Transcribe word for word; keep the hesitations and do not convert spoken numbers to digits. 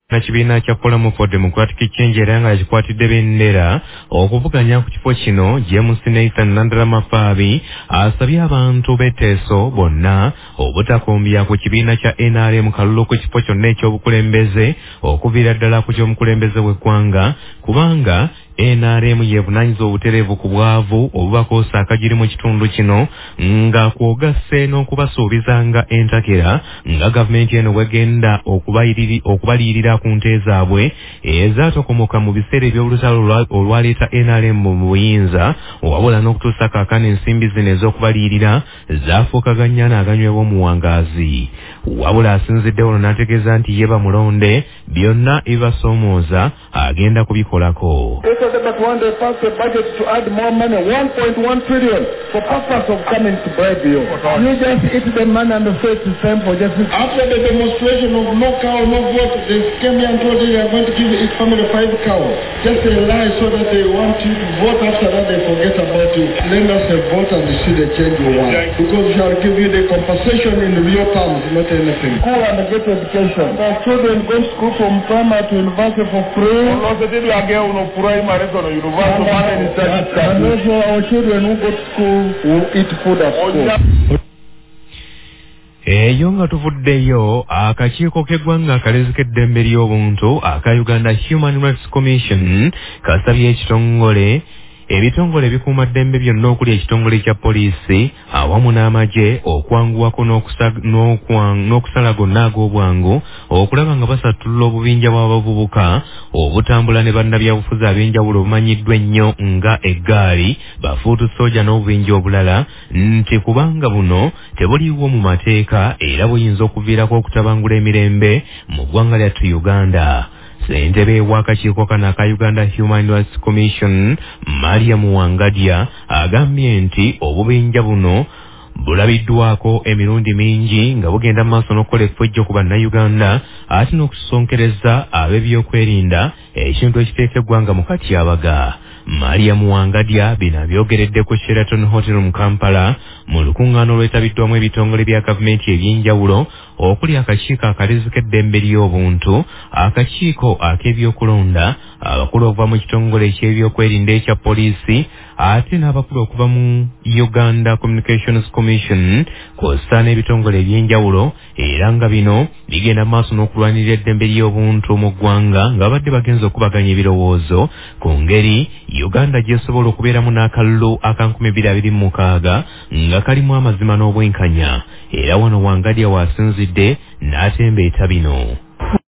na kibiina kya Forum for Democratic Change era nga yakikwatidde bendera okuvuganya ku kifo kino. James Nathan Nandalama Fabi asabye abantu b'Eteso bonna obutakombya ku kibiina kya N R M kalulu ku kifo kyonna ekyobukulembeze okuviira ddala ku ky'omukulembeze w'eggwanga kubanga N R M yevunaanyiza obutereevu ku bwavu obubakoosa akagiri mu kitundu kino nga kwogasse n'okubasuubizanga entakera nga gavumenti eno bwegenda okubaliyirira ku nte zaabwe ezaatokomoka mu biseera eby'olutalo olwaleeta N R M mu buyinza wabula n'okutuusa kaakano ensimbi zino ez'okubaliyirira zaafuukaganya n'aganywebwa omuwangaazi. Wabula asinzidde olwo n'ategeeza nti ye bamulonde byonna ebibasoomooza agenda kubikolako. That one day pass a budget to add more money, one point one trillion, for purpose of coming to bribe you. You just eat the money and say it's time for justice. After the demonstration of no cow, no vote, they came here and told you they are going to give each family five cows. Just a lie so that they want you to vote. After that they forget about you. Lend us a vote and see the change you want. Because we shall give you the compensation in real terms, not anything. School and get education. Our children go to school from primary to university for free. And also our children who go to school will eat food at school. Eyo nga tuvuddeyo akakiiko k'eggwanga akalezeka eddembe ly'obuntu aka Uganda Human Rights Commission kasabye ekitongole ebitongole ebikuuma ddembe byonna okuli ekitongole kya poliisi awamu n'amagye okwanguwako n'okusala gonna ag'obwangu okulaba nga basatulula obubinja bw'abavubuka obutambula ne bannabyabufuzi ab'enjawulo obumanyiddwa ennyo nga eggaali bafuutu soja n'obubinja obulala nti kubanga buno tebuliiwo mu mateeka era buyinza okuviirako okutabangula emirembe mu ggwanga lyattu Uganda. Ssentebe w'akakiiko kano aka Uganda Human Rights Commission Maria Muwangadya agambye nti obubinja buno bulabiddwako emirundi mingi nga bugenda mu maaso n'okukola effujjo ku bannayuganda ate n'okusonkereza ab'ebyokwerinda ekintu ekiteeka eggwanga mu katyabaga. Maria Muwangadya bino abyogeredde ku Sheraton Hotel mu Kampala mu lukuŋŋaano olwetabiddwamu ebitongole bya gavumenti eby'enjawulo okuli akakiiko akalezeka eddembe ly'obuntu, akakiiko ak'ebyokulonda, abakulu okuva mu kitongole eky'ebyokwerinda ekya poliisi ate n'abakulu okuva mu Uganda Communications Commission kw'ossa n'ebitongole eby'enjawulo era nga bino bigenda mu maaso n'okulwanirira eddembe ly'obuntu mu ggwanga nga badde bagenza okubaganya ebirowoozo ku ngeri Uganda gyesobola okubeeramu n'akalulu aka nkumi bbiri abiri mu mukaaga nga kalimu amazima n'obwenkanya era wano Wangadya waasinzidde n'atembeeta bino.